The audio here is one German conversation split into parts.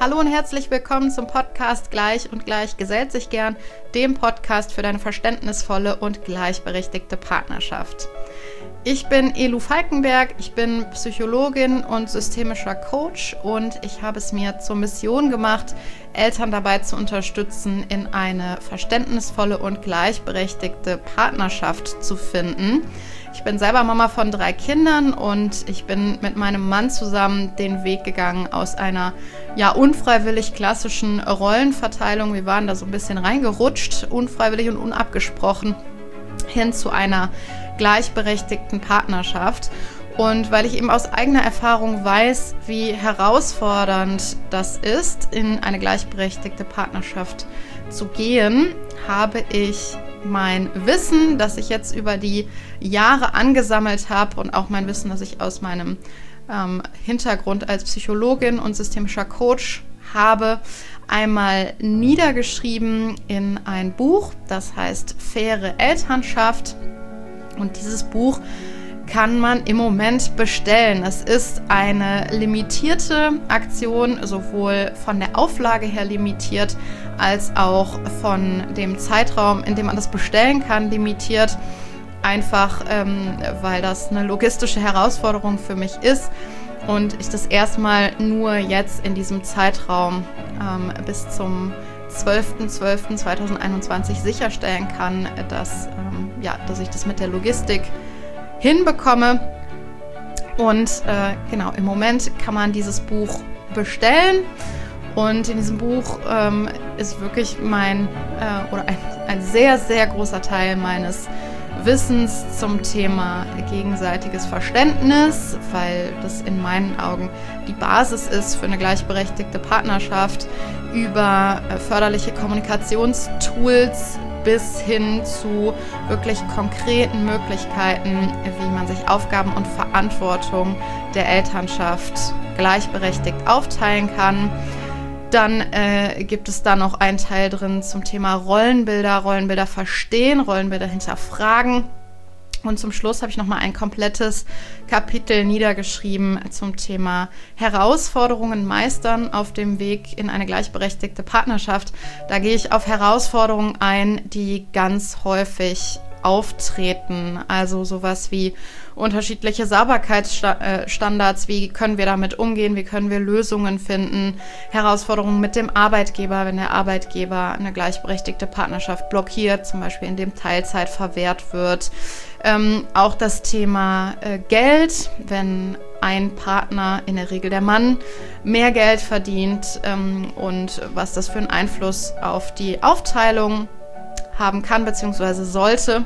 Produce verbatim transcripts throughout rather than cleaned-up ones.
Hallo und herzlich willkommen zum Podcast Gleich und Gleich gesellt sich gern, dem Podcast für deine verständnisvolle und gleichberechtigte Partnerschaft. Ich bin Elu Falkenberg, ich bin Psychologin und systemischer Coach und ich habe es mir zur Mission gemacht, Eltern dabei zu unterstützen, in eine verständnisvolle und gleichberechtigte Partnerschaft zu finden. Ich bin selber Mama von drei Kindern und ich bin mit meinem Mann zusammen den Weg gegangen aus einer ja unfreiwillig klassischen Rollenverteilung. Wir waren da so ein bisschen reingerutscht, unfreiwillig und unabgesprochen, hin zu einer gleichberechtigten Partnerschaft. Und weil ich eben aus eigener Erfahrung weiß, wie herausfordernd das ist, in eine gleichberechtigte Partnerschaft zu gehen, habe ich mein Wissen, das ich jetzt über die Jahre angesammelt habe und auch mein Wissen, das ich aus meinem ähm, Hintergrund als Psychologin und systemischer Coach habe, einmal niedergeschrieben in ein Buch, das heißt Faire Elternschaft. Und dieses Buch kann man im Moment bestellen. Es ist eine limitierte Aktion, sowohl von der Auflage her limitiert, als auch von dem Zeitraum, in dem man das bestellen kann, limitiert. Einfach, ähm, weil das eine logistische Herausforderung für mich ist und ich das erstmal nur jetzt in diesem Zeitraum ähm, bis zum zwölften zwölften zweitausendeinundzwanzig sicherstellen kann, dass, ähm, ja, dass ich das mit der Logistik hinbekomme. Und äh, genau, im Moment kann man dieses Buch bestellen. Und in diesem Buch ähm, ist wirklich mein, äh, oder ein, ein sehr, sehr großer Teil meines Wissens zum Thema gegenseitiges Verständnis, weil das in meinen Augen die Basis ist für eine gleichberechtigte Partnerschaft, über äh, förderliche Kommunikationstools bis hin zu wirklich konkreten Möglichkeiten, wie man sich Aufgaben und Verantwortung der Elternschaft gleichberechtigt aufteilen kann. Dann äh, gibt es da noch einen Teil drin zum Thema Rollenbilder, Rollenbilder verstehen, Rollenbilder hinterfragen. Und zum Schluss habe ich nochmal ein komplettes Kapitel niedergeschrieben zum Thema Herausforderungen meistern auf dem Weg in eine gleichberechtigte Partnerschaft. Da gehe ich auf Herausforderungen ein, die ganz häufig auftreten. Also sowas wie unterschiedliche Sauberkeitsstandards, wie können wir damit umgehen, wie können wir Lösungen finden, Herausforderungen mit dem Arbeitgeber, wenn der Arbeitgeber eine gleichberechtigte Partnerschaft blockiert, zum Beispiel indem Teilzeit verwehrt wird. Ähm, auch das Thema äh, Geld, wenn ein Partner, in der Regel der Mann, mehr Geld verdient ähm, und was das für einen Einfluss auf die Aufteilung haben kann bzw. sollte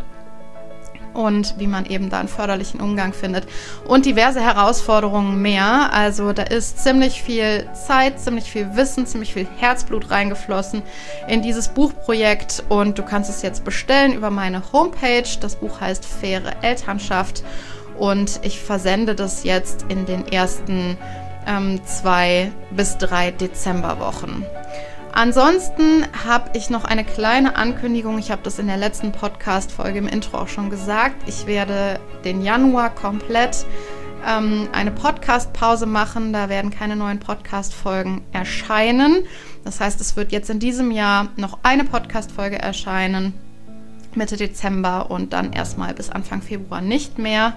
und wie man eben da einen förderlichen Umgang findet und diverse Herausforderungen mehr. Also da ist ziemlich viel Zeit, ziemlich viel Wissen, ziemlich viel Herzblut reingeflossen in dieses Buchprojekt und du kannst es jetzt bestellen über meine Homepage. Das Buch heißt Faire Elternschaft und ich versende das jetzt in den ersten ähm, zwei bis drei Dezemberwochen. Ansonsten habe ich noch eine kleine Ankündigung. Ich habe das in der letzten Podcast-Folge im Intro auch schon gesagt. Ich werde den Januar komplett ähm, eine Podcast-Pause machen. Da werden keine neuen Podcast-Folgen erscheinen. Das heißt, es wird jetzt in diesem Jahr noch eine Podcast-Folge erscheinen, Mitte Dezember und dann erstmal bis Anfang Februar nicht mehr.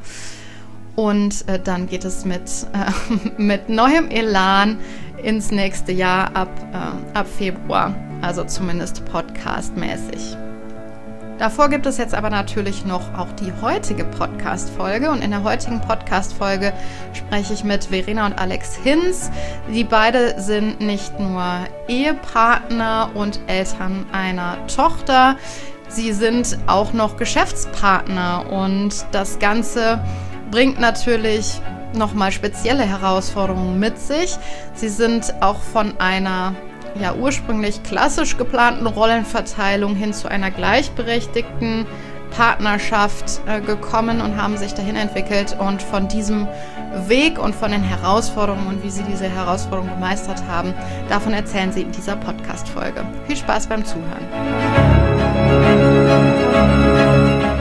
Und äh, dann geht es mit, äh, mit neuem Elan ins nächste Jahr ab, äh, ab Februar, also zumindest podcastmäßig. Davor gibt es jetzt aber natürlich noch auch die heutige Podcast-Folge und in der heutigen Podcast-Folge spreche ich mit Verena und Alex Hinz. Die beide sind nicht nur Ehepartner und Eltern einer Tochter, sie sind auch noch Geschäftspartner und das Ganze bringt natürlich nochmal spezielle Herausforderungen mit sich. Sie sind auch von einer ja ursprünglich klassisch geplanten Rollenverteilung hin zu einer gleichberechtigten Partnerschaft äh, gekommen und haben sich dahin entwickelt. Und von diesem Weg und von den Herausforderungen und wie sie diese Herausforderungen gemeistert haben, davon erzählen sie in dieser Podcast-Folge. Viel Spaß beim Zuhören.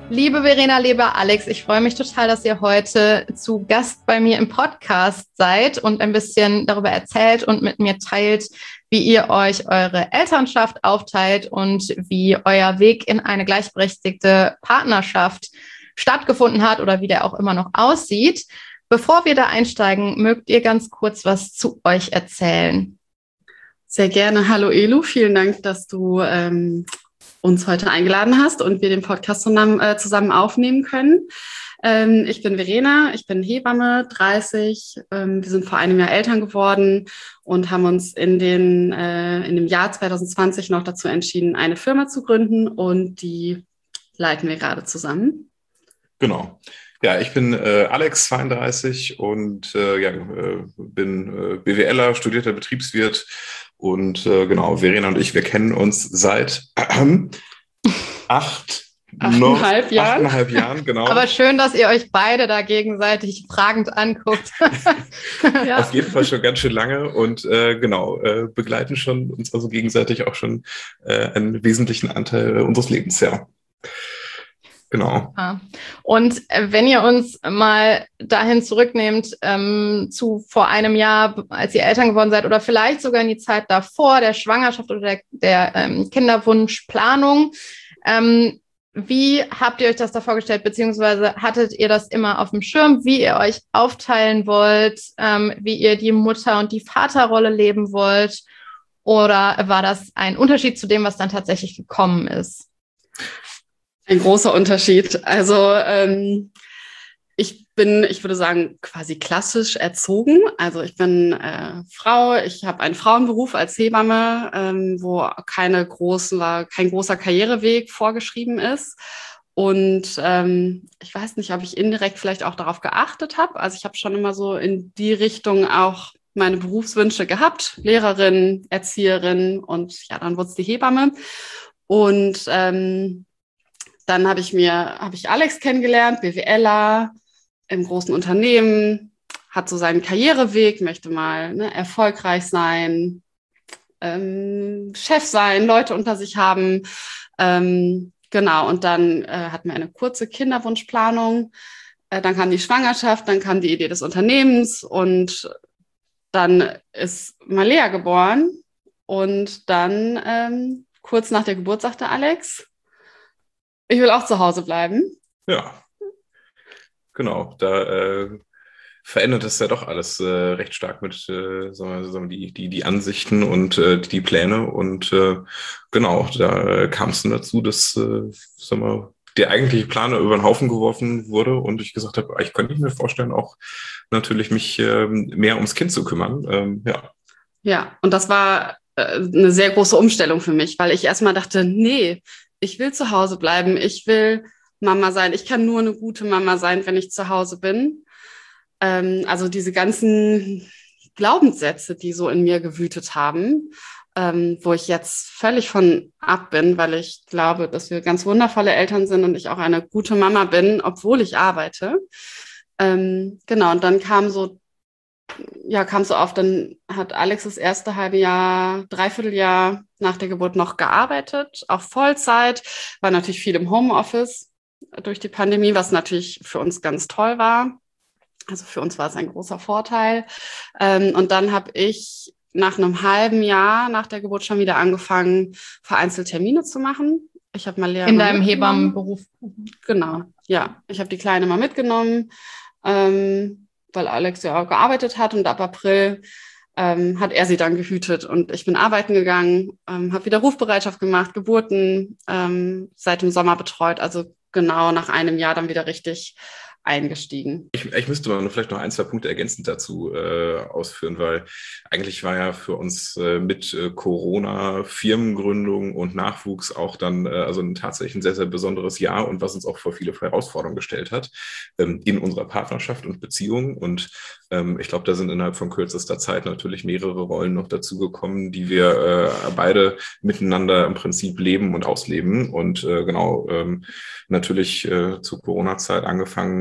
Liebe Verena, lieber Alex, ich freue mich total, dass ihr heute zu Gast bei mir im Podcast seid und ein bisschen darüber erzählt und mit mir teilt, wie ihr euch eure Elternschaft aufteilt und wie euer Weg in eine gleichberechtigte Partnerschaft stattgefunden hat oder wie der auch immer noch aussieht. Bevor wir da einsteigen, mögt ihr ganz kurz was zu euch erzählen? Sehr gerne. Hallo Elu, vielen Dank, dass du ähm, uns heute eingeladen hast und wir den Podcast zusammen, äh, zusammen aufnehmen können. Ähm, ich bin Verena, ich bin Hebamme, dreißig. Ähm, wir sind vor einem Jahr Eltern geworden und haben uns in, den, äh, in dem Jahr zwanzig zwanzig noch dazu entschieden, eine Firma zu gründen, und die leiten wir gerade zusammen. Genau. Ja, ich bin äh, Alex, zweiunddreißig, und äh, ja, äh, bin äh, BWLer, studierter Betriebswirt. Und äh, genau, Verena und ich, wir kennen uns seit äh, acht, achteinhalb Jahren. achteinhalb Jahren, genau. Aber schön, dass ihr euch beide da gegenseitig fragend anguckt. Ja. Auf jeden Fall schon ganz schön lange und äh, genau, äh, begleiten schon uns also gegenseitig auch schon äh, einen wesentlichen Anteil unseres Lebens, ja. Genau. Und wenn ihr uns mal dahin zurücknehmt, ähm, zu vor einem Jahr, als ihr Eltern geworden seid, oder vielleicht sogar in die Zeit davor, der Schwangerschaft oder der, der ähm, Kinderwunschplanung, ähm, wie habt ihr euch das da vorgestellt, beziehungsweise hattet ihr das immer auf dem Schirm, wie ihr euch aufteilen wollt, ähm, wie ihr die Mutter- und die Vaterrolle leben wollt, oder war das ein Unterschied zu dem, was dann tatsächlich gekommen ist? Ein großer Unterschied. Also ähm, ich bin, ich würde sagen, quasi klassisch erzogen. Also ich bin äh, Frau, ich habe einen Frauenberuf als Hebamme, ähm, wo keine großen, kein großer Karriereweg vorgeschrieben ist. Und ähm, ich weiß nicht, ob ich indirekt vielleicht auch darauf geachtet habe. Also ich habe schon immer so in die Richtung auch meine Berufswünsche gehabt. Lehrerin, Erzieherin, und ja, dann wurde es die Hebamme. Und ähm, Dann habe ich mir, habe ich Alex kennengelernt, BWLer im großen Unternehmen, hat so seinen Karriereweg, möchte mal ne, erfolgreich sein, ähm, Chef sein, Leute unter sich haben. Ähm, genau, und dann äh, hatten wir eine kurze Kinderwunschplanung. Äh, dann kam die Schwangerschaft, dann kam die Idee des Unternehmens, und dann ist Malea geboren. Und dann, ähm, kurz nach der Geburt, sagte Alex, ich will auch zu Hause bleiben. Ja, genau. Da äh, verändert es ja doch alles äh, recht stark mit äh, sagen wir, sagen wir, die, die, die Ansichten und äh, die Pläne. Und äh, genau, da kam es dann dazu, dass äh, sagen wir, der eigentliche Plan über den Haufen geworfen wurde und ich gesagt habe, ich könnte mir vorstellen, auch natürlich mich äh, mehr ums Kind zu kümmern. Ähm, ja. Ja, und das war äh, eine sehr große Umstellung für mich, weil ich erstmal dachte, nee, ich will zu Hause bleiben, ich will Mama sein. Ich kann nur eine gute Mama sein, wenn ich zu Hause bin. Ähm, also diese ganzen Glaubenssätze, die so in mir gewütet haben, ähm, wo ich jetzt völlig von ab bin, weil ich glaube, dass wir ganz wundervolle Eltern sind und ich auch eine gute Mama bin, obwohl ich arbeite. Ähm, genau, und dann kam so, ja, kam so auf, dann hat Alex das erste halbe Jahr, Dreivierteljahr nach der Geburt noch gearbeitet, auch Vollzeit, war natürlich viel im Homeoffice durch die Pandemie, was natürlich für uns ganz toll war. Also für uns war es ein großer Vorteil. Ähm, und dann habe ich nach einem halben Jahr nach der Geburt schon wieder angefangen, vereinzelt Termine zu machen. Ich habe mal Lehrer in deinem Hebammenberuf. Genau, ja. Ich habe die Kleine mal mitgenommen, ähm, weil Alex ja auch gearbeitet hat, und ab April ähm, hat er sie dann gehütet und ich bin arbeiten gegangen, ähm, habe wieder Rufbereitschaft gemacht, Geburten ähm, seit dem Sommer betreut, also genau nach einem Jahr dann wieder richtig eingestiegen. Ich, ich müsste mal vielleicht noch ein, zwei Punkte ergänzend dazu äh, ausführen, weil eigentlich war ja für uns äh, mit äh, Corona, Firmengründung und Nachwuchs auch dann äh, also ein tatsächlich ein sehr, sehr besonderes Jahr, und was uns auch vor viele Herausforderungen gestellt hat ähm, in unserer Partnerschaft und Beziehung. Und ähm, ich glaube, da sind innerhalb von kürzester Zeit natürlich mehrere Rollen noch dazugekommen, die wir äh, beide miteinander im Prinzip leben und ausleben. Und äh, genau, ähm, natürlich äh, zur Corona-Zeit angefangen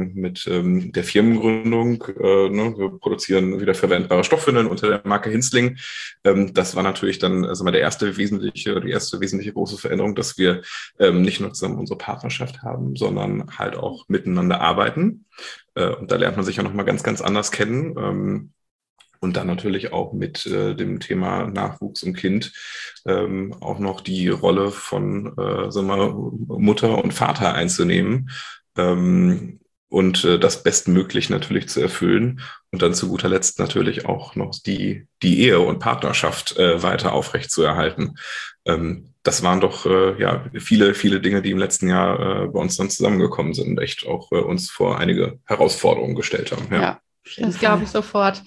angefangen mit ähm, der Firmengründung. Äh, ne? Wir produzieren wieder verwendbare Stoffwindeln unter der Marke Hinsling. Ähm, das war natürlich dann also mal der erste wesentliche, die erste wesentliche große Veränderung, dass wir ähm, nicht nur zusammen unsere Partnerschaft haben, sondern halt auch miteinander arbeiten. Äh, und da lernt man sich ja nochmal ganz, ganz anders kennen. Ähm, Und dann natürlich auch mit äh, dem Thema Nachwuchs und Kind ähm, auch noch die Rolle von äh, sagen wir mal, Mutter und Vater einzunehmen ähm, und äh, das bestmöglich natürlich zu erfüllen und dann zu guter Letzt natürlich auch noch die, die Ehe und Partnerschaft äh, weiter aufrechtzuerhalten. Ähm, das waren doch äh, ja viele, viele Dinge, die im letzten Jahr äh, bei uns dann zusammengekommen sind und echt auch äh, uns vor einige Herausforderungen gestellt haben. Ja. Ja. Das glaube ich sofort.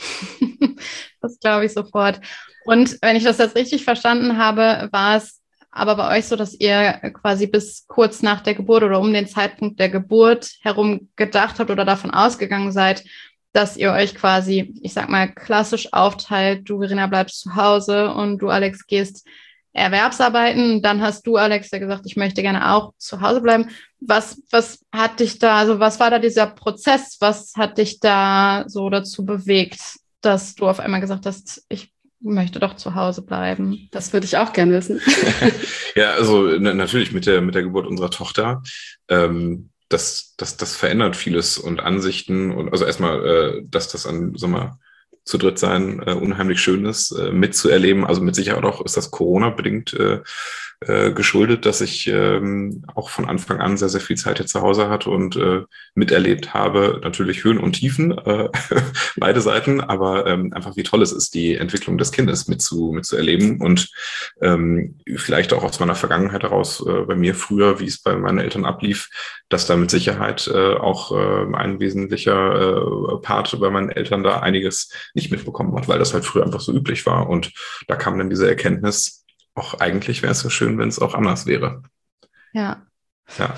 Das glaube ich sofort. Und wenn ich das jetzt richtig verstanden habe, war es aber bei euch so, dass ihr quasi bis kurz nach der Geburt oder um den Zeitpunkt der Geburt herum gedacht habt oder davon ausgegangen seid, dass ihr euch quasi, ich sag mal, klassisch aufteilt, du, Verena, bleibst zu Hause und du, Alex, gehst Erwerbsarbeiten. Dann hast du, Alex, ja gesagt, ich möchte gerne auch zu Hause bleiben. Was, was hat dich da, also was war da dieser Prozess? Was hat dich da so dazu bewegt, dass du auf einmal gesagt hast, ich möchte doch zu Hause bleiben? Das würde ich auch gerne wissen. Ja, also na, natürlich mit der, mit der Geburt unserer Tochter. Ähm, das, das, das verändert vieles und Ansichten. Und also erstmal, äh, dass das an, sag mal, zu dritt sein äh, unheimlich schön ist, äh, mitzuerleben. Also mit Sicherheit auch ist das Corona-bedingt äh, äh, geschuldet, dass ich ähm, auch von Anfang an sehr, sehr viel Zeit hier zu Hause hatte und äh, miterlebt habe, natürlich Höhen und Tiefen, äh, beide Seiten, aber ähm, einfach wie toll es ist, die Entwicklung des Kindes mitzu, mitzuerleben und ähm, vielleicht auch aus meiner Vergangenheit heraus, äh, bei mir früher, wie es bei meinen Eltern ablief, dass da mit Sicherheit äh, auch äh, ein wesentlicher äh, Part bei meinen Eltern da einiges nicht mitbekommen hat, weil das halt früher einfach so üblich war. Und da kam dann diese Erkenntnis, auch eigentlich wäre es so schön, wenn es auch anders wäre. Ja. Ja.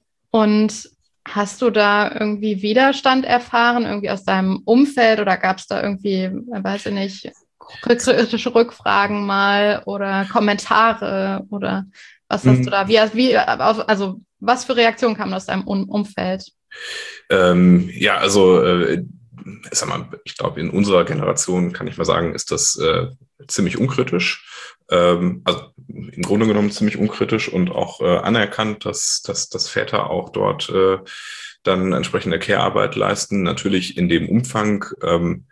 Und hast du da irgendwie Widerstand erfahren, irgendwie aus deinem Umfeld oder gab es da irgendwie, weiß ich nicht, kritische Rückfragen mal oder Kommentare oder was hast mhm. du da, wie, wie, also was für Reaktionen kamen aus deinem Umfeld? Ähm, ja, also äh, sag mal, ich glaube, in unserer Generation kann ich mal sagen, ist das äh, ziemlich unkritisch. Ähm, also im Grunde genommen ziemlich unkritisch und auch äh, anerkannt, dass, dass, dass Väter auch dort äh, dann entsprechende Care-Arbeit leisten. Natürlich in dem Umfang ähm,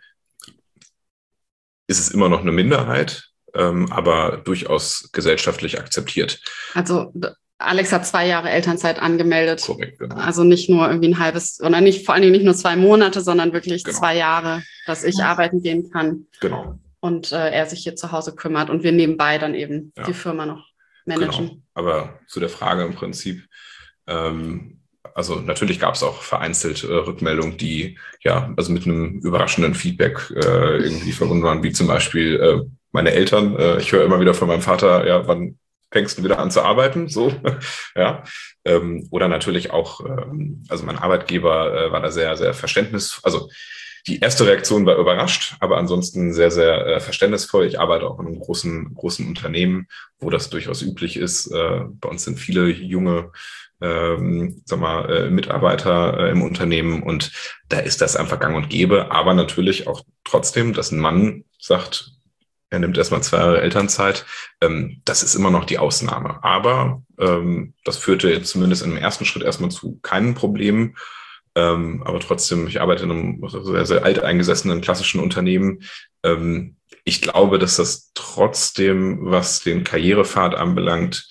ist es immer noch eine Minderheit, ähm, aber durchaus gesellschaftlich akzeptiert. Also Alex hat zwei Jahre Elternzeit angemeldet. Korrekt, genau. Also nicht nur irgendwie ein halbes, oder nicht, vor allen Dingen nicht nur zwei Monate, sondern wirklich genau. zwei Jahre, dass ich ja. arbeiten gehen kann. Genau. Und äh, er sich hier zu Hause kümmert und wir nebenbei dann eben ja. die Firma noch managen. Genau. Aber zu der Frage im Prinzip, ähm, also natürlich gab es auch vereinzelt äh, Rückmeldungen, die ja also mit einem überraschenden Feedback äh, irgendwie verbunden waren, wie zum Beispiel äh, meine Eltern. Äh, ich höre immer wieder von meinem Vater, ja, wann fängst du wieder an zu arbeiten, so, ja, ähm, oder natürlich auch, ähm, also mein Arbeitgeber äh, war da sehr, sehr verständnisvoll, also die erste Reaktion war überrascht, aber ansonsten sehr, sehr äh, verständnisvoll. Ich arbeite auch in einem großen, großen Unternehmen, wo das durchaus üblich ist. Äh, bei uns sind viele junge ähm, sag mal, äh, Mitarbeiter äh, im Unternehmen und da ist das einfach gang und gäbe, aber natürlich auch trotzdem, dass ein Mann sagt, er nimmt erstmal zwei Jahre Elternzeit. Ähm, das ist immer noch die Ausnahme. Aber ähm, das führte jetzt zumindest im ersten Schritt erstmal zu keinen Problemen. Ähm, aber trotzdem, ich arbeite in einem sehr, sehr alteingesessenen klassischen Unternehmen. Ähm, ich glaube, dass das trotzdem, was den Karrierepfad anbelangt,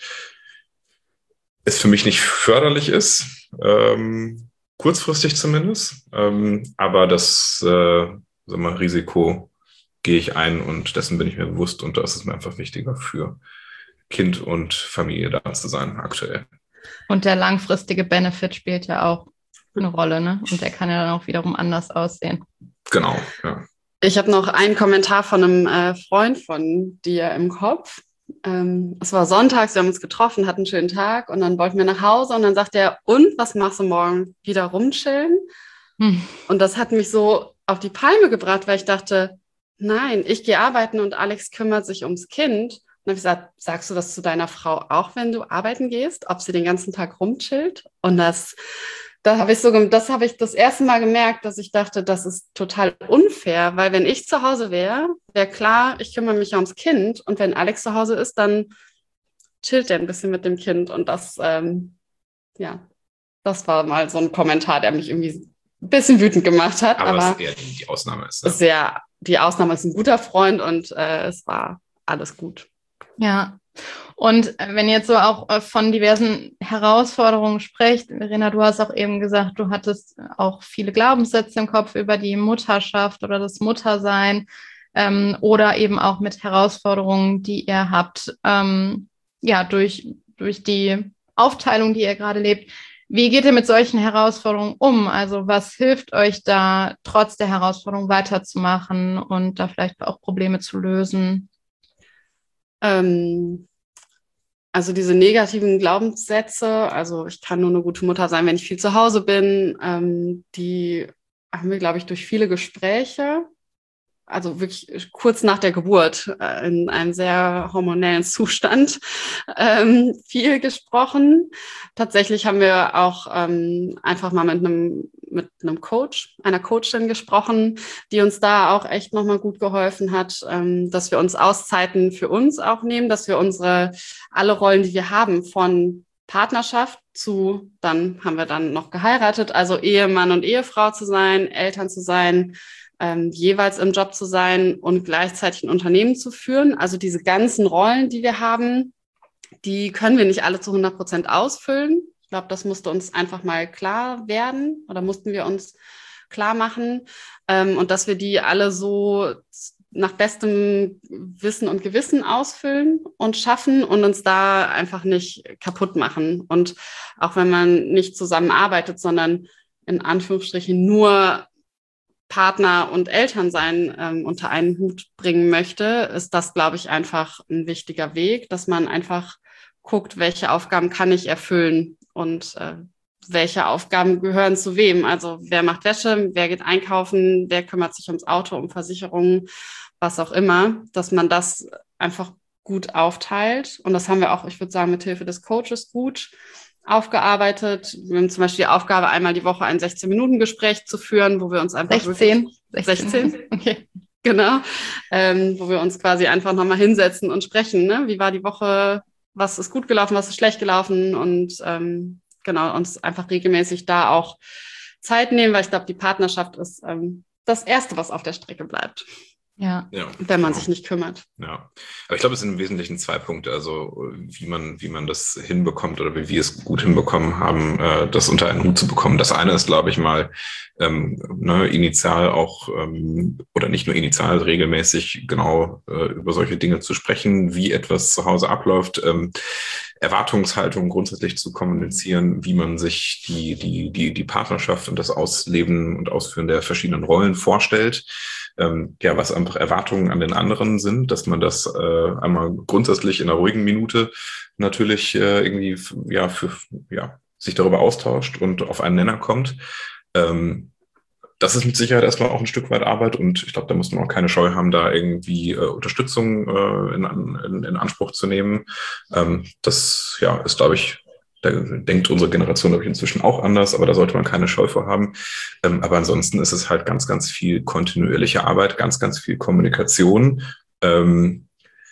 es für mich nicht förderlich ist. Ähm, kurzfristig zumindest. Ähm, aber das äh, sag mal, Risiko gehe ich ein und dessen bin ich mir bewusst und da ist es mir einfach wichtiger für Kind und Familie da zu sein aktuell. Und der langfristige Benefit spielt ja auch eine Rolle, ne? Und der kann ja dann auch wiederum anders aussehen. Genau, ja. Ich habe noch einen Kommentar von einem äh, Freund von dir im Kopf. Ähm, es war sonntags, wir haben uns getroffen, hatten einen schönen Tag und dann wollten wir nach Hause und dann sagt er, und was machst du morgen? Wieder rumchillen? Hm. Und das hat mich so auf die Palme gebracht, weil ich dachte, nein, ich gehe arbeiten und Alex kümmert sich ums Kind. Und dann habe ich gesagt, sagst du das zu deiner Frau auch, wenn du arbeiten gehst, ob sie den ganzen Tag rumchillt? Und das Da habe ich so, das habe ich das erste Mal gemerkt, dass ich dachte, das ist total unfair, weil wenn ich zu Hause wäre, wäre klar, ich kümmere mich ums Kind und wenn Alex zu Hause ist, dann chillt er ein bisschen mit dem Kind und das, ähm, ja, das war mal so ein Kommentar, der mich irgendwie ein bisschen wütend gemacht hat. Aber, aber es eher die, die Ausnahme ist. Ne? Sehr, die Ausnahme ist ein guter Freund und äh, es war alles gut. Ja. Und wenn ihr jetzt so auch von diversen Herausforderungen sprecht, Verena, du hast auch eben gesagt, du hattest auch viele Glaubenssätze im Kopf über die Mutterschaft oder das Muttersein ähm, oder eben auch mit Herausforderungen, die ihr habt, ähm, ja, durch, durch die Aufteilung, die ihr gerade lebt. Wie geht ihr mit solchen Herausforderungen um? Also was hilft euch da, trotz der Herausforderung weiterzumachen und da vielleicht auch Probleme zu lösen? Ähm, also diese negativen Glaubenssätze, also ich kann nur eine gute Mutter sein, wenn ich viel zu Hause bin, ähm, die haben wir, glaube ich, durch viele Gespräche, also wirklich kurz nach der Geburt, äh, in einem sehr hormonellen Zustand, ähm, viel gesprochen. Tatsächlich haben wir auch ähm, einfach mal mit einem mit einem Coach, einer Coachin gesprochen, die uns da auch echt nochmal gut geholfen hat, ähm, dass wir uns Auszeiten für uns auch nehmen, dass wir unsere, alle Rollen, die wir haben, von Partnerschaft zu, dann haben wir dann noch geheiratet, also Ehemann und Ehefrau zu sein, Eltern zu sein, ähm, jeweils im Job zu sein und gleichzeitig ein Unternehmen zu führen. Also diese ganzen Rollen, die wir haben, die können wir nicht alle zu hundert Prozent ausfüllen. Ich glaube, das musste uns einfach mal klar werden oder mussten wir uns klar machen ähm, und dass wir die alle so nach bestem Wissen und Gewissen ausfüllen und schaffen und uns da einfach nicht kaputt machen. Und auch wenn man nicht zusammenarbeitet, sondern in Anführungsstrichen nur Partner und Elternsein ähm, unter einen Hut bringen möchte, ist das, glaube ich, einfach ein wichtiger Weg, dass man einfach guckt, welche Aufgaben kann ich erfüllen und äh, welche Aufgaben gehören zu wem. Also wer macht Wäsche, wer geht einkaufen, wer kümmert sich ums Auto, um Versicherungen, was auch immer, dass man das einfach gut aufteilt. Und das haben wir auch, ich würde sagen, mit Hilfe des Coaches gut aufgearbeitet. Wir haben zum Beispiel die Aufgabe, einmal die Woche ein sechzehn-Minuten-Gespräch zu führen, wo wir uns einfach sechzehn. sechzehn Okay. Genau. Ähm, wo wir uns quasi einfach nochmal hinsetzen und sprechen. Ne? Wie war die Woche? Was ist gut gelaufen? Was ist schlecht gelaufen? Und ähm, genau, uns einfach regelmäßig da auch Zeit nehmen, weil ich glaube, die Partnerschaft ist ähm, das Erste, was auf der Strecke bleibt. Ja. Ja, wenn man genau. sich nicht kümmert. Ja, aber ich glaube, es sind im Wesentlichen zwei Punkte, also wie man, wie man das hinbekommt oder wie wir es gut hinbekommen haben, äh, das unter einen Hut zu bekommen. Das eine ist, glaube ich, mal ähm, ne, initial auch ähm, oder nicht nur initial, regelmäßig genau äh, über solche Dinge zu sprechen, wie etwas zu Hause abläuft, ähm, Erwartungshaltung grundsätzlich zu kommunizieren, wie man sich die, die, die, die Partnerschaft und das Ausleben und Ausführen der verschiedenen Rollen vorstellt. Ähm, ja, was einfach Erwartungen an den anderen sind, dass man das äh, einmal grundsätzlich in einer ruhigen Minute natürlich äh, irgendwie ja für ja sich darüber austauscht und auf einen Nenner kommt. Ähm, das ist mit Sicherheit erstmal auch ein Stück weit Arbeit und ich glaube, da muss man auch keine Scheu haben, da irgendwie äh, Unterstützung äh, in, in, in Anspruch zu nehmen. Ähm, das ja ist, glaube ich, da denkt unsere Generation, glaube ich, inzwischen auch anders, aber da sollte man keine Scheu vor haben. Ähm, aber ansonsten ist es halt ganz, ganz viel kontinuierliche Arbeit, ganz, ganz viel Kommunikation, ähm,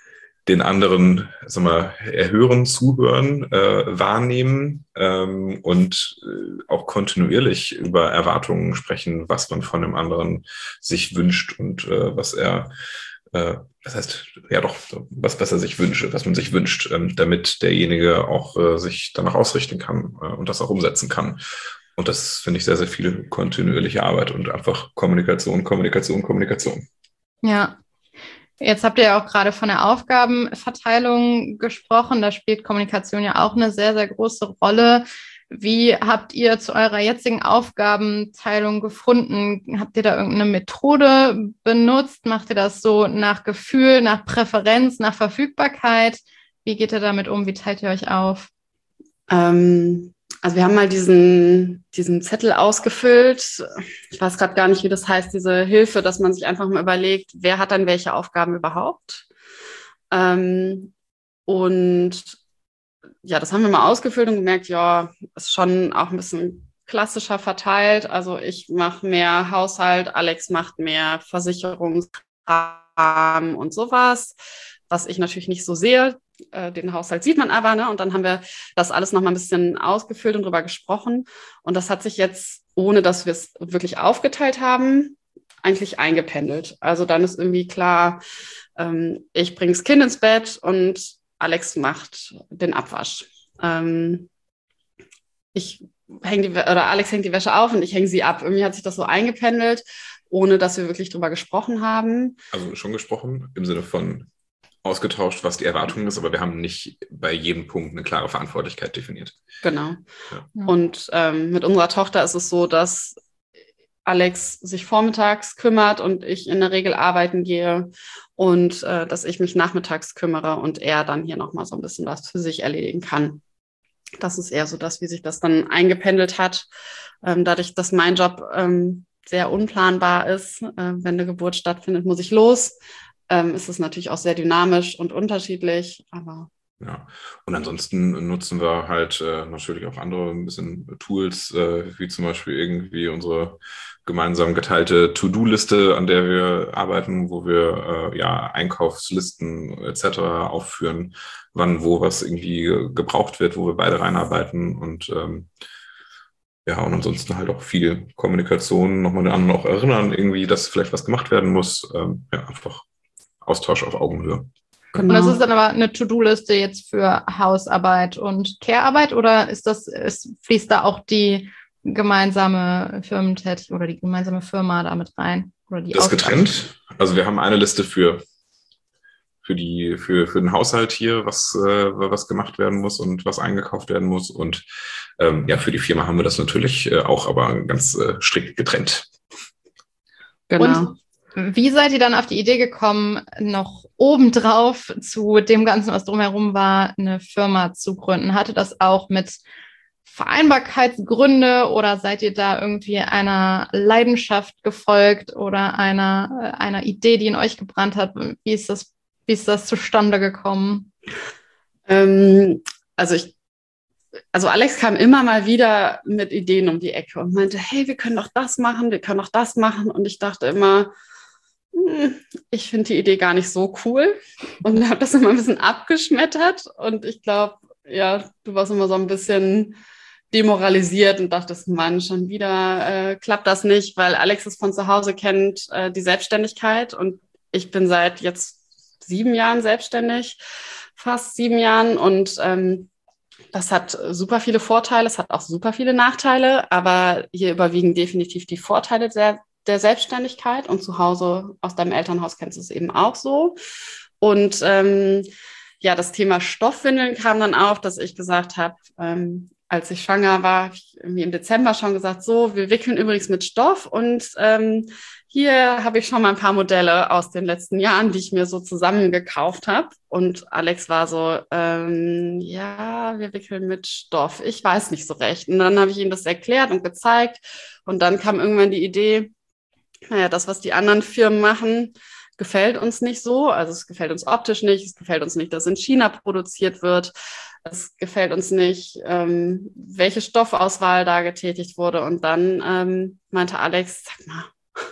den anderen, sag mal, erhören, zuhören, äh, wahrnehmen ähm, und äh, auch kontinuierlich über Erwartungen sprechen, was man von dem anderen sich wünscht und äh, was er äh, das heißt, ja doch, was, was er sich wünscht, was man sich wünscht, ähm, damit derjenige auch äh, sich danach ausrichten kann äh, und das auch umsetzen kann. Und das finde ich sehr, sehr viel kontinuierliche Arbeit und einfach Kommunikation, Kommunikation, Kommunikation. Ja, jetzt habt ihr ja auch gerade von der Aufgabenverteilung gesprochen. Da spielt Kommunikation ja auch eine sehr, sehr große Rolle. Wie habt ihr zu eurer jetzigen Aufgabenteilung gefunden? Habt ihr da irgendeine Methode benutzt? Macht ihr das so nach Gefühl, nach Präferenz, nach Verfügbarkeit? Wie geht ihr damit um? Wie teilt ihr euch auf? Ähm, also wir haben mal diesen, diesen Zettel ausgefüllt. Ich weiß gerade gar nicht, wie das heißt, diese Hilfe, dass man sich einfach mal überlegt, wer hat dann welche Aufgaben überhaupt? Ähm, und ja, das haben wir mal ausgefüllt und gemerkt, ja, ist schon auch ein bisschen klassischer verteilt. Also ich mache mehr Haushalt, Alex macht mehr Versicherungskram und sowas, was ich natürlich nicht so sehe. Äh, den Haushalt sieht man aber, ne? Und dann haben wir das alles nochmal ein bisschen ausgefüllt und drüber gesprochen. Und das hat sich jetzt, ohne dass wir es wirklich aufgeteilt haben, eigentlich eingependelt. Also dann ist irgendwie klar, ähm, ich bringe das Kind ins Bett und Alex macht den Abwasch. Ähm, ich hänge die, oder Alex hängt die Wäsche auf und ich hänge sie ab. Irgendwie hat sich das so eingependelt, ohne dass wir wirklich drüber gesprochen haben. Also schon gesprochen im Sinne von ausgetauscht, was die Erwartung ist, aber wir haben nicht bei jedem Punkt eine klare Verantwortlichkeit definiert. Genau. Ja. Und ähm, mit unserer Tochter ist es so, dass Alex sich vormittags kümmert und ich in der Regel arbeiten gehe und äh, dass ich mich nachmittags kümmere und er dann hier nochmal so ein bisschen was für sich erledigen kann. Das ist eher so das, wie sich das dann eingependelt hat. Ähm, dadurch, dass mein Job ähm, sehr unplanbar ist, äh, wenn eine Geburt stattfindet, muss ich los. Ähm, ist es natürlich auch sehr dynamisch und unterschiedlich, aber ja, und ansonsten nutzen wir halt äh, natürlich auch andere ein bisschen Tools, äh, wie zum Beispiel irgendwie unsere gemeinsam geteilte To-Do-Liste, an der wir arbeiten, wo wir äh, ja Einkaufslisten et cetera aufführen, wann wo was irgendwie gebraucht wird, wo wir beide reinarbeiten und ähm, ja, und ansonsten halt auch viel Kommunikation, nochmal den anderen auch erinnern, irgendwie, dass vielleicht was gemacht werden muss. Ähm, ja, einfach Austausch auf Augenhöhe. Genau. Und das ist dann aber eine To-Do-Liste jetzt für Hausarbeit und Care-Arbeit oder ist das, ist, fließt da auch die gemeinsame Firmentätigkeit oder die gemeinsame Firma damit rein? Oder die das ist getrennt. Also wir haben eine Liste für, für, die, für, für den Haushalt hier, was, äh, was gemacht werden muss und was eingekauft werden muss. Und ähm, ja, für die Firma haben wir das natürlich äh, auch, aber ganz äh, strikt getrennt. Genau. Und wie seid ihr dann auf die Idee gekommen, noch obendrauf zu dem Ganzen, was drumherum war, eine Firma zu gründen? Hatte das auch mit Vereinbarkeitsgründe oder seid ihr da irgendwie einer Leidenschaft gefolgt oder einer, einer Idee, die in euch gebrannt hat? Wie ist das, wie ist das zustande gekommen? Ähm, also ich Also Alex kam immer mal wieder mit Ideen um die Ecke und meinte, hey, wir können doch das machen, wir können doch das machen. Und ich dachte immer, hm, ich finde die Idee gar nicht so cool und habe das immer ein bisschen abgeschmettert. Und ich glaube, ja, du warst immer so ein bisschen demoralisiert und dachtest, Mann, schon wieder äh, klappt das nicht, weil Alex es von zu Hause kennt, äh, die Selbstständigkeit. Und ich bin seit jetzt sieben Jahren selbstständig, fast sieben Jahren und ähm, das hat super viele Vorteile, es hat auch super viele Nachteile, aber hier überwiegen definitiv die Vorteile der, der Selbstständigkeit und zu Hause aus deinem Elternhaus kennst du es eben auch so. Und ähm, ja, das Thema Stoffwindeln kam dann auf, dass ich gesagt habe, ähm, als ich schwanger war, habe ich irgendwie im Dezember schon gesagt, so, wir wickeln übrigens mit Stoff und ähm, hier habe ich schon mal ein paar Modelle aus den letzten Jahren, die ich mir so zusammengekauft habe. Und Alex war so, ähm, ja, wir wickeln mit Stoff. Ich weiß nicht so recht. Und dann habe ich ihm das erklärt und gezeigt. Und dann kam irgendwann die Idee, naja, das, was die anderen Firmen machen, gefällt uns nicht so. Also es gefällt uns optisch nicht. Es gefällt uns nicht, dass in China produziert wird. Es gefällt uns nicht, ähm, welche Stoffauswahl da getätigt wurde. Und dann ähm, meinte Alex, sag mal,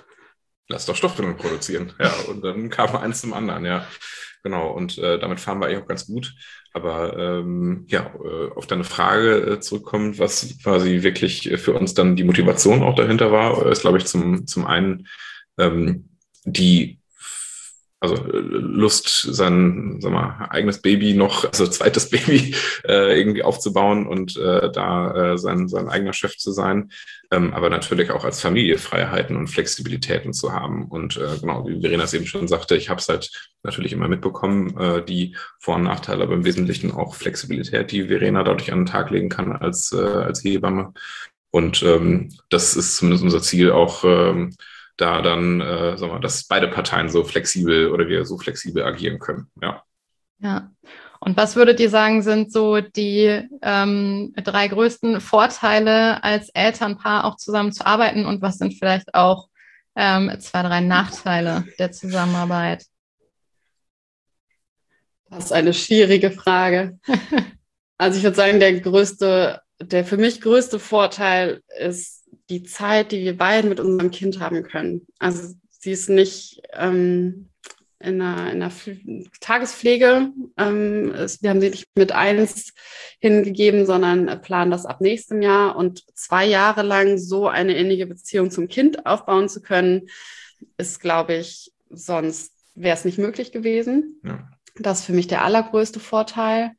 lass doch Stoffwindeln produzieren. Ja, und dann kam eins zum anderen, ja. Genau, und äh, damit fahren wir eigentlich auch ganz gut. Aber ähm, ja, äh, auf deine Frage äh, zurückkommt, was quasi wirklich für uns dann die Motivation auch dahinter war, ist, glaube ich, zum, zum einen ähm, die also Lust, sein, sag mal, eigenes Baby noch, also zweites Baby äh, irgendwie aufzubauen und äh, da äh, sein, sein eigener Chef zu sein, ähm, aber natürlich auch als Familie Freiheiten und Flexibilitäten zu haben. Und äh, genau, wie Verena es eben schon sagte, ich habe es halt natürlich immer mitbekommen, äh, die Vor- und Nachteile, aber im Wesentlichen auch Flexibilität, die Verena dadurch an den Tag legen kann als, äh, als Hebamme. Und ähm, das ist zumindest unser Ziel auch, ähm, da dann, äh, sagen wir mal, dass beide Parteien so flexibel oder wir so flexibel agieren können. Ja. Ja. Und was würdet ihr sagen, sind so die ähm, drei größten Vorteile, als Elternpaar auch zusammen zu arbeiten und was sind vielleicht auch ähm, zwei, drei Nachteile der Zusammenarbeit? Das ist eine schwierige Frage. Also ich würde sagen, der größte der für mich größte Vorteil ist die Zeit, die wir beiden mit unserem Kind haben können. Also sie ist nicht ähm, in einer, in einer Tagespflege. Ähm, es, wir haben sie nicht mit eins hingegeben, sondern planen das ab nächstem Jahr. Und zwei Jahre lang so eine innige Beziehung zum Kind aufbauen zu können, ist, glaube ich, sonst wäre es nicht möglich gewesen. Ja. Das ist für mich der allergrößte Vorteil.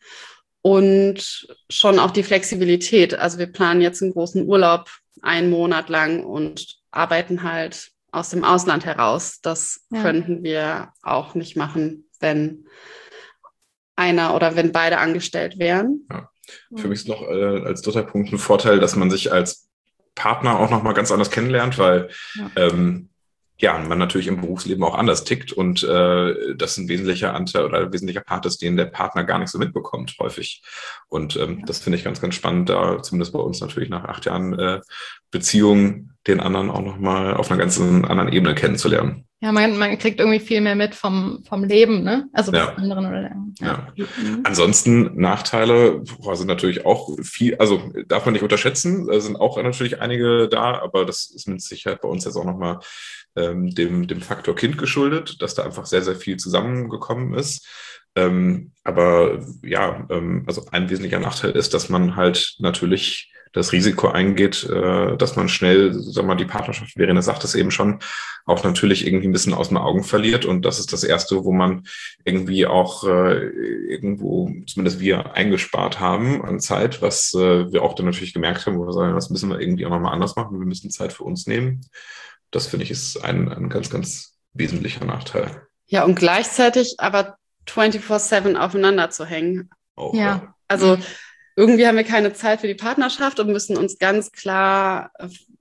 Und schon auch die Flexibilität. Also wir planen jetzt einen großen Urlaub einen Monat lang und arbeiten halt aus dem Ausland heraus. Das ja. könnten wir auch nicht machen, wenn einer oder wenn beide angestellt wären. Ja. Für mich ist noch äh, als dritter Punkt ein Vorteil, dass man sich als Partner auch nochmal ganz anders kennenlernt, weil ja. ähm, ja, man natürlich im Berufsleben auch anders tickt und äh, das ein wesentlicher Anteil oder ein wesentlicher Part ist, den der Partner gar nicht so mitbekommt, häufig. Und ähm, ja. das finde ich ganz, ganz spannend, da zumindest bei uns natürlich nach acht Jahren äh, Beziehung den anderen auch nochmal auf einer ganz anderen Ebene kennenzulernen. Ja, man, man kriegt irgendwie viel mehr mit vom, vom Leben, ne? Also des ja. anderen oder der, ja. ja. Mhm. Ansonsten Nachteile boah, sind natürlich auch viel, also darf man nicht unterschätzen, sind auch natürlich einige da, aber das ist mit Sicherheit bei uns jetzt auch nochmal ähm, dem, dem Faktor Kind geschuldet, dass da einfach sehr, sehr viel zusammengekommen ist. Ähm, aber ja, ähm, also ein wesentlicher Nachteil ist, dass man halt natürlich das Risiko eingeht, äh, dass man schnell, sag mal, die Partnerschaft, Verena sagt es eben schon, auch natürlich irgendwie ein bisschen aus den Augen verliert. Und das ist das Erste, wo man irgendwie auch äh, irgendwo, zumindest wir, eingespart haben an Zeit, was äh, wir auch dann natürlich gemerkt haben, wo wir sagen, das müssen wir irgendwie auch nochmal anders machen. Wir müssen Zeit für uns nehmen. Das, finde ich, ist ein, ein ganz, ganz wesentlicher Nachteil. Ja, und gleichzeitig aber vierundzwanzig sieben aufeinander zu hängen. Auch, ja. ja. Also mhm. irgendwie haben wir keine Zeit für die Partnerschaft und müssen uns ganz klar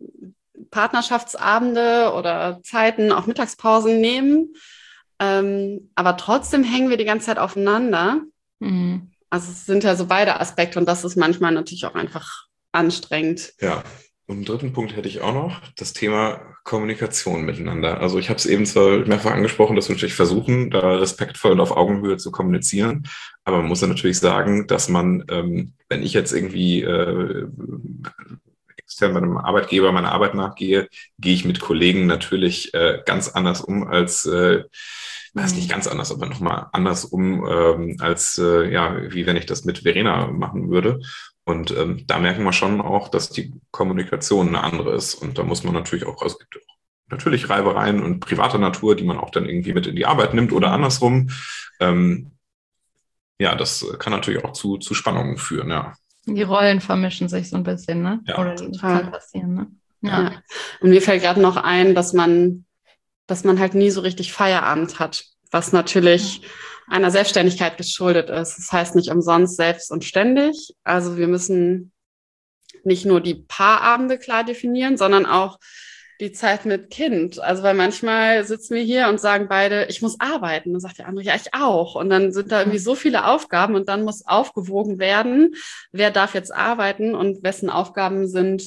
Partnerschaftsabende oder Zeiten, auch Mittagspausen nehmen. Ähm, aber trotzdem hängen wir die ganze Zeit aufeinander. Mhm. Also es sind ja so beide Aspekte und das ist manchmal natürlich auch einfach anstrengend. Ja. Und einen dritten Punkt hätte ich auch noch, das Thema Kommunikation miteinander. Also ich habe es eben zwar mehrfach angesprochen, dass wir natürlich versuchen, da respektvoll und auf Augenhöhe zu kommunizieren, aber man muss ja natürlich sagen, dass man, ähm, wenn ich jetzt irgendwie äh, extern bei einem Arbeitgeber meiner Arbeit nachgehe, gehe ich mit Kollegen natürlich äh, ganz anders um als, äh, weiß nicht ganz anders, aber nochmal anders um, ähm, als äh, ja, wie wenn ich das mit Verena machen würde. Und ähm, da merken wir schon auch, dass die Kommunikation eine andere ist. Und da muss man natürlich auch, es gibt natürlich Reibereien und privater Natur, die man auch dann irgendwie mit in die Arbeit nimmt oder andersrum. Ähm, ja, das kann natürlich auch zu, zu Spannungen führen, ja. Die Rollen vermischen sich so ein bisschen, ne? Ja, oder das kann passieren, ne? Ja. ja. Und mir fällt gerade noch ein, dass man, dass man halt nie so richtig Feierabend hat, was natürlich ja. einer Selbstständigkeit geschuldet ist. Das heißt nicht umsonst selbst und ständig. Also wir müssen nicht nur die Paarabende klar definieren, sondern auch die Zeit mit Kind. Also weil manchmal sitzen wir hier und sagen beide, ich muss arbeiten. Dann sagt der andere, ja, ich auch. Und dann sind da irgendwie so viele Aufgaben und dann muss aufgewogen werden, wer darf jetzt arbeiten und wessen Aufgaben sind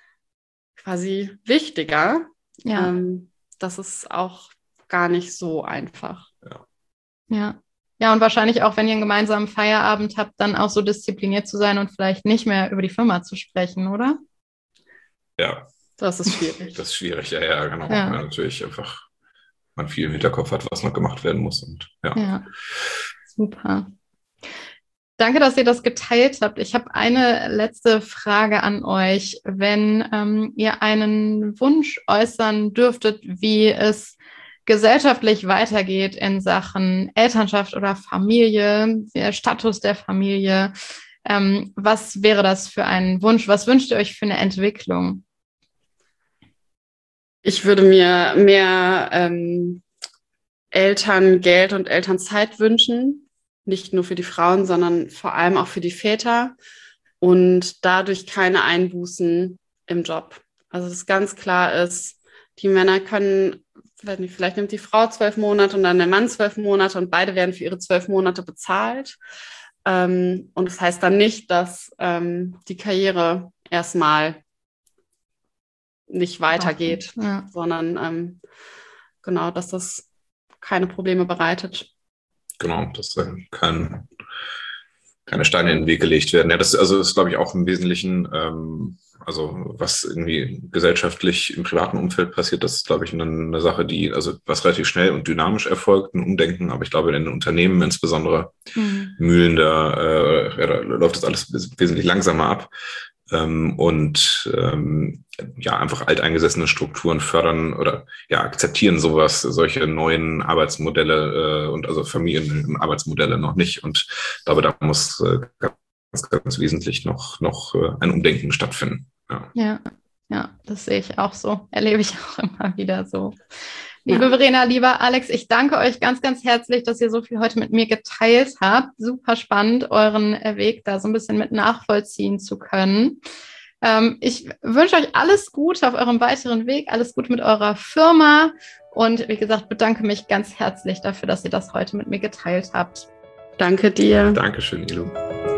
quasi wichtiger. Ja. Ähm, das ist auch gar nicht so einfach. Ja. Ja. Ja, und wahrscheinlich auch, wenn ihr einen gemeinsamen Feierabend habt, dann auch so diszipliniert zu sein und vielleicht nicht mehr über die Firma zu sprechen, oder? Ja. Das ist schwierig. Das ist schwierig, ja, ja, genau. Ja. Weil natürlich einfach man viel im Hinterkopf hat, was noch gemacht werden muss. Und, ja. ja, super. Danke, dass ihr das geteilt habt. Ich habe eine letzte Frage an euch. Wenn ähm, ihr einen Wunsch äußern dürftet, wie es gesellschaftlich weitergeht in Sachen Elternschaft oder Familie, der Status der Familie, ähm, was wäre das für ein Wunsch? Was wünscht ihr euch für eine Entwicklung? Ich würde mir mehr ähm, Elterngeld und Elternzeit wünschen, nicht nur für die Frauen, sondern vor allem auch für die Väter und dadurch keine Einbußen im Job. Also dass ganz klar ist, die Männer können, vielleicht nimmt die Frau zwölf Monate und dann der Mann zwölf Monate und beide werden für ihre zwölf Monate bezahlt. Ähm, und das heißt dann nicht, dass ähm, die Karriere erstmal nicht weitergeht, ja. sondern ähm, genau, dass das keine Probleme bereitet. Genau, dass dann kein, keine Steine in den Weg gelegt werden. Ja, das also ist, glaube ich, auch im Wesentlichen, ähm, also was irgendwie gesellschaftlich im privaten Umfeld passiert, das ist, glaube ich, eine, eine Sache, die, also was relativ schnell und dynamisch erfolgt, ein Umdenken, aber ich glaube, in den Unternehmen insbesondere mhm. Mühlen, da, äh, ja, da läuft das alles wesentlich langsamer ab. Ähm, und ähm, ja, einfach alteingesessene Strukturen fördern oder ja, akzeptieren sowas, solche neuen Arbeitsmodelle äh, und also Familienarbeitsmodelle noch nicht. Und ich glaube, da muss äh, ganz, ganz wesentlich noch, noch äh, ein Umdenken stattfinden. Ja. ja, ja, das sehe ich auch so, erlebe ich auch immer wieder so. Liebe ja. Verena, lieber Alex, ich danke euch ganz, ganz herzlich, dass ihr so viel heute mit mir geteilt habt. Super spannend, euren Weg da so ein bisschen mit nachvollziehen zu können. Ähm, ich wünsche euch alles Gute auf eurem weiteren Weg, alles Gute mit eurer Firma und wie gesagt, bedanke mich ganz herzlich dafür, dass ihr das heute mit mir geteilt habt. Danke dir. Dankeschön, Elo.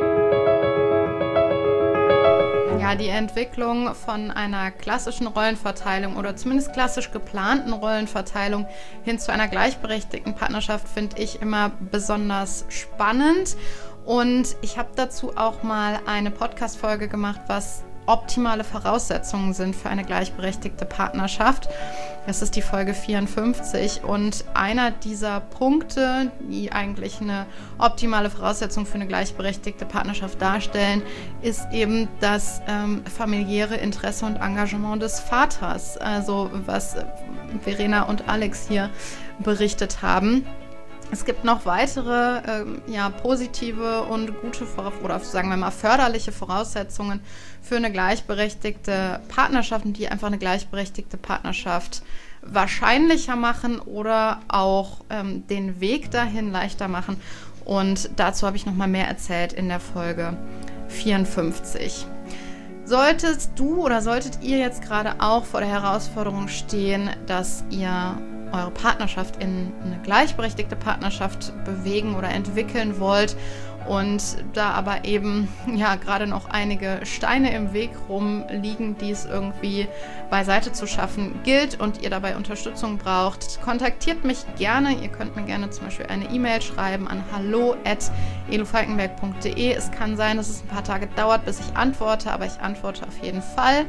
Ja, die Entwicklung von einer klassischen Rollenverteilung oder zumindest klassisch geplanten Rollenverteilung hin zu einer gleichberechtigten Partnerschaft finde ich immer besonders spannend. Und ich habe dazu auch mal eine Podcast-Folge gemacht, was optimale Voraussetzungen sind für eine gleichberechtigte Partnerschaft. Das ist die Folge vierundfünfzig und einer dieser Punkte, die eigentlich eine optimale Voraussetzung für eine gleichberechtigte Partnerschaft darstellen, ist eben das ähm, familiäre Interesse und Engagement des Vaters, also was Verena und Alex hier berichtet haben. Es gibt noch weitere ähm, ja, positive und gute oder sagen wir mal förderliche Voraussetzungen für eine gleichberechtigte Partnerschaft, die einfach eine gleichberechtigte Partnerschaft wahrscheinlicher machen oder auch ähm, den Weg dahin leichter machen. Und dazu habe ich noch mal mehr erzählt in der Folge vierundfünfzig. Solltest du oder solltet ihr jetzt gerade auch vor der Herausforderung stehen, dass ihr eure Partnerschaft in eine gleichberechtigte Partnerschaft bewegen oder entwickeln wollt und da aber eben ja gerade noch einige Steine im Weg rumliegen, die es irgendwie beiseite zu schaffen gilt und ihr dabei Unterstützung braucht, kontaktiert mich gerne. Ihr könnt mir gerne zum Beispiel eine E-Mail schreiben an hallo at elufalkenberg punkt de. Es kann sein, dass es ein paar Tage dauert, bis ich antworte, aber ich antworte auf jeden Fall.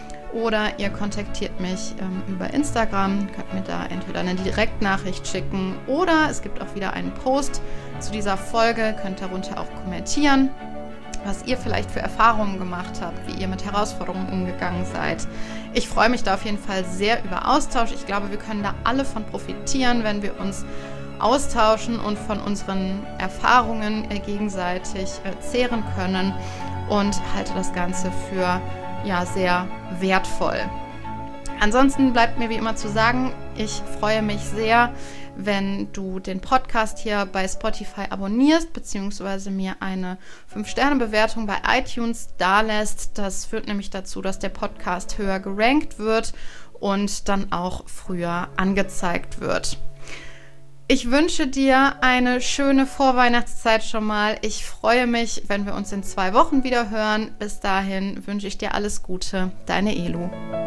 Oder ihr kontaktiert mich ähm, über Instagram, könnt mir da entweder eine Direktnachricht schicken oder es gibt auch wieder einen Post zu dieser Folge, könnt darunter auch kommentieren, was ihr vielleicht für Erfahrungen gemacht habt, wie ihr mit Herausforderungen umgegangen seid. Ich freue mich da auf jeden Fall sehr über Austausch. Ich glaube, wir können da alle von profitieren, wenn wir uns austauschen und von unseren Erfahrungen äh, gegenseitig äh, zehren können und halte das Ganze für ja, sehr wertvoll. Ansonsten bleibt mir wie immer zu sagen, ich freue mich sehr, wenn du den Podcast hier bei Spotify abonnierst, beziehungsweise mir eine fünf Sterne Bewertung bei iTunes dalässt. Das führt nämlich dazu, dass der Podcast höher gerankt wird und dann auch früher angezeigt wird. Ich wünsche dir eine schöne Vorweihnachtszeit schon mal. Ich freue mich, wenn wir uns in zwei Wochen wieder hören. Bis dahin wünsche ich dir alles Gute. Deine Elu.